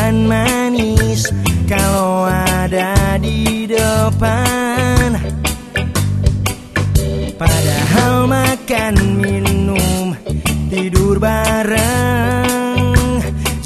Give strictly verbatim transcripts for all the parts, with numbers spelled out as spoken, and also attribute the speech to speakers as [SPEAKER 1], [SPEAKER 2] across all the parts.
[SPEAKER 1] dan manis kalau ada di depan. Padahal makan, minum, tidur bareng,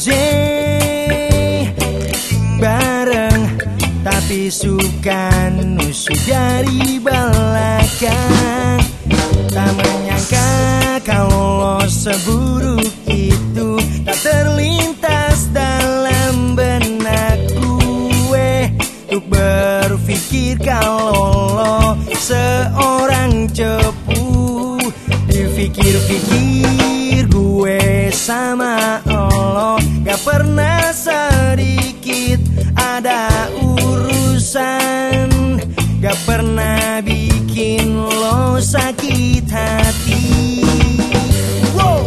[SPEAKER 1] Zee, bareng, tapi suka nusuk dari belakang. Tak menyangka kalau seburuk itu tak terlintas dalam benak gue untuk berpikir kalau lo seorang cepu. Dipikir-pikir gue sama lo gak pernah sedikit ada urusan, gak pernah bikin lo sakit hati. Wow.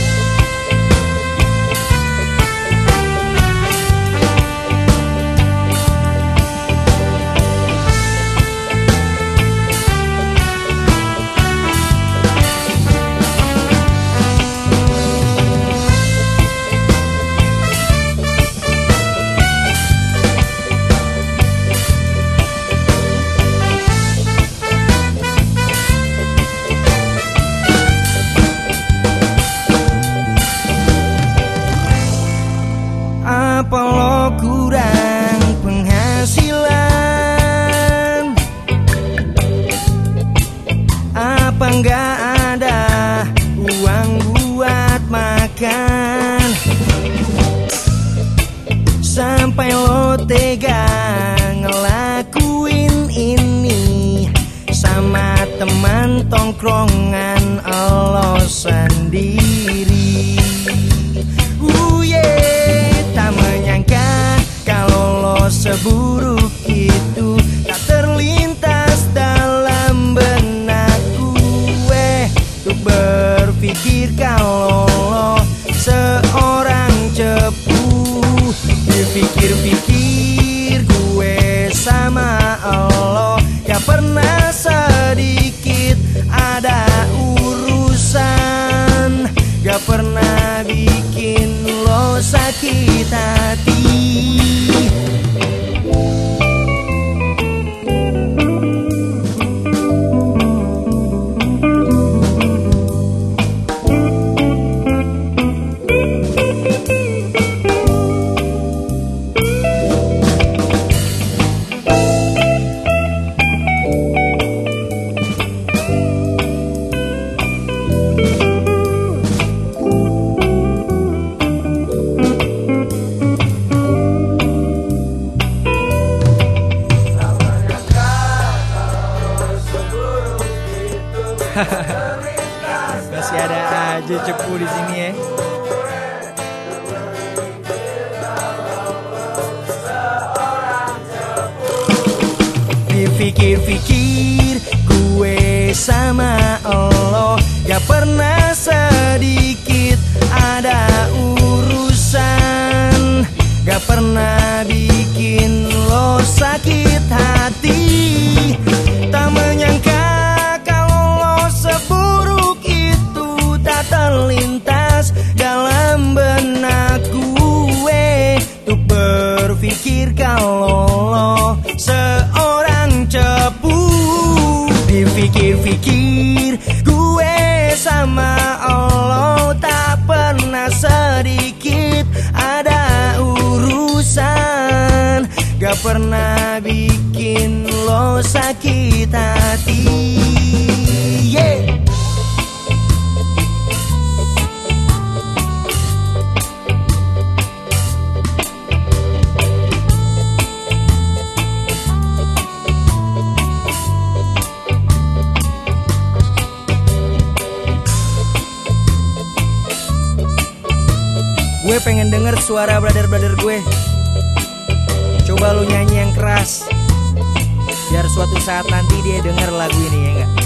[SPEAKER 1] Apa lo kurang penghasilan? Apa nggak ada uang buat makan? Sampai lo tega ngelakuin ini sama teman tongkrongan lo sendiri. Uh, yeah. Tak menyangka kalau lo seburuk itu tak terlintas dalam benak gue untuk berpikir kalau lo seorang cepu. Dipikir-pikir gue sama lo gak pernah sedikit ada urusan, gak pernah bikin lo sakit hati.
[SPEAKER 2] Masih ada aja cepu di sini ya.
[SPEAKER 1] Dipikir-pikir gue sama lo gak pernah sedikit ada urusan, gak pernah bikin lo sakit hati. Tak menyangka seburuk itu tak terlintas dalam benak gue untuk berpikir kalau lo seorang cepu. Dipikir-pikir gue sama lo tak pernah sedikit ada urusan, gak pernah bikin lo sakit hati. Yeah.
[SPEAKER 2] Gue pengen denger suara brother-brother gue. Coba lu nyanyi yang keras, biar suatu saat nanti dia denger lagu ini, ya enggak?